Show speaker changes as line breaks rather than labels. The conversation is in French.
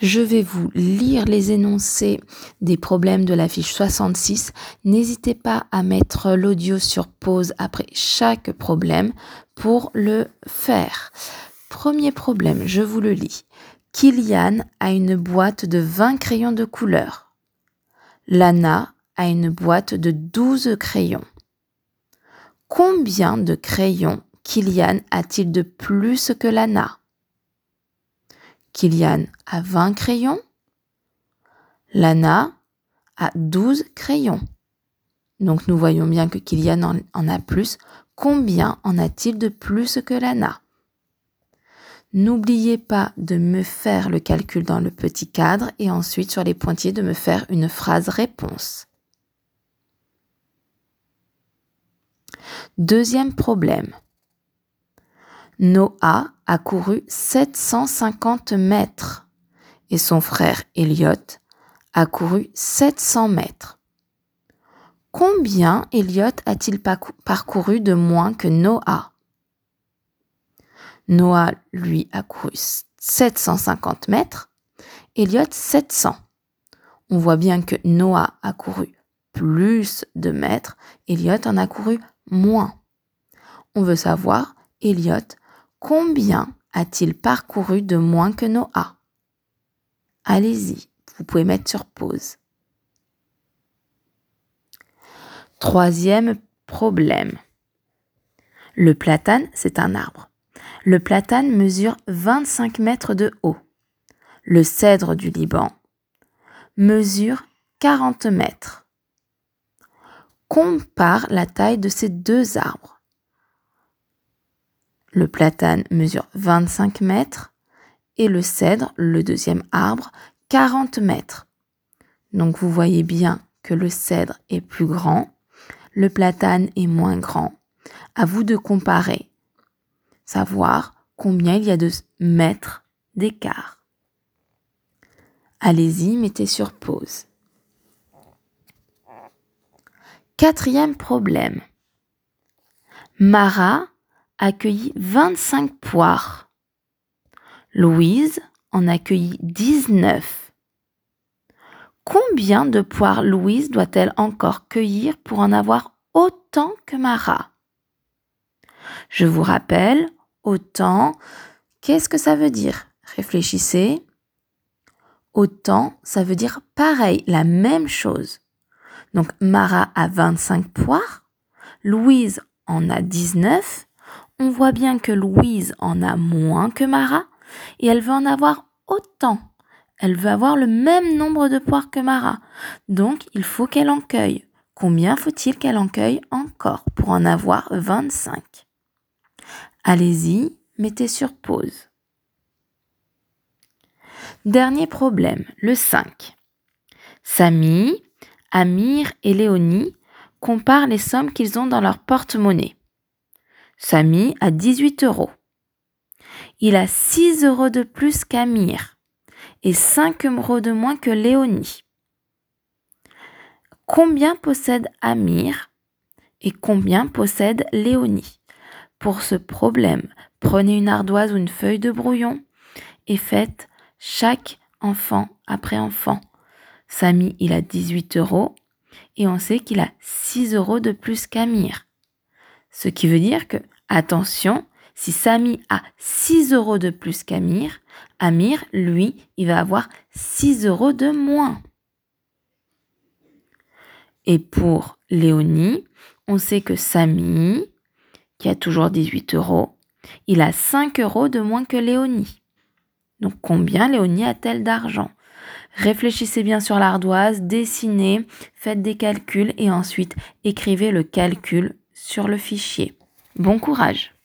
Je vais vous lire les énoncés des problèmes de la fiche 66. N'hésitez pas à mettre l'audio sur pause après chaque problème pour le faire. Premier problème, je vous le lis. Kylian a une boîte de 20 crayons de couleur. Lana a une boîte de 12 crayons. Combien de crayons Kylian a-t-il de plus que Lana? Kylian a 20 crayons. Lana a 12 crayons. Donc nous voyons bien que Kylian en a plus. Combien en a-t-il de plus que Lana? N'oubliez pas de me faire le calcul dans le petit cadre et ensuite sur les pointillés de me faire une phrase réponse. Deuxième problème. Noah a couru 750 mètres et son frère Elliot a couru 700 mètres. Combien Elliot a-t-il parcouru de moins que Noah? Noah, lui, a couru 750 mètres, Elliot 700. On voit bien que Noah a couru plus de mètres, Elliot en a couru moins. On veut savoir, Elliot, combien a-t-il parcouru de moins que Noah? Allez-y, vous pouvez mettre sur pause. Troisième problème. Le platane, c'est un arbre. Le platane mesure 25 mètres de haut. Le cèdre du Liban mesure 40 mètres. Compare la taille de ces deux arbres. Le platane mesure 25 mètres et le cèdre, le deuxième arbre, 40 mètres. Donc vous voyez bien que le cèdre est plus grand, le platane est moins grand. À vous de comparer, savoir combien il y a de mètres d'écart. Allez-y, mettez sur pause. Quatrième problème. Mara a cueilli 25 poires. Louise en a cueilli 19. Combien de poires Louise doit-elle encore cueillir pour en avoir autant que Mara? Je vous rappelle, autant, qu'est-ce que ça veut dire? Réfléchissez. Autant, ça veut dire pareil, la même chose. Donc Mara a 25 poires, Louise en a 19. On voit bien que Louise en a moins que Mara et elle veut en avoir autant. Elle veut avoir le même nombre de poires que Mara. Donc, il faut qu'elle en cueille. Combien faut-il qu'elle en cueille encore pour en avoir 25? Allez-y, mettez sur pause. Dernier problème, le 5. Samy, Amir et Léonie comparent les sommes qu'ils ont dans leur porte-monnaie. Samy a 18 €. Il a 6 € de plus qu'Amir et 5 € de moins que Léonie. Combien possède Amir et combien possède Léonie? Pour ce problème, prenez une ardoise ou une feuille de brouillon et faites chaque enfant après enfant. Samy, il a 18 € et on sait qu'il a 6 € de plus qu'Amir. Ce qui veut dire que, attention, si Samy a 6 € de plus qu'Amir, Amir, lui, il va avoir 6 € de moins. Et pour Léonie, on sait que Samy, qui a toujours 18 €, il a 5 € de moins que Léonie. Donc combien Léonie a-t-elle d'argent? Réfléchissez bien sur l'ardoise, dessinez, faites des calculs et ensuite écrivez le calcul sur le fichier. Bon courage!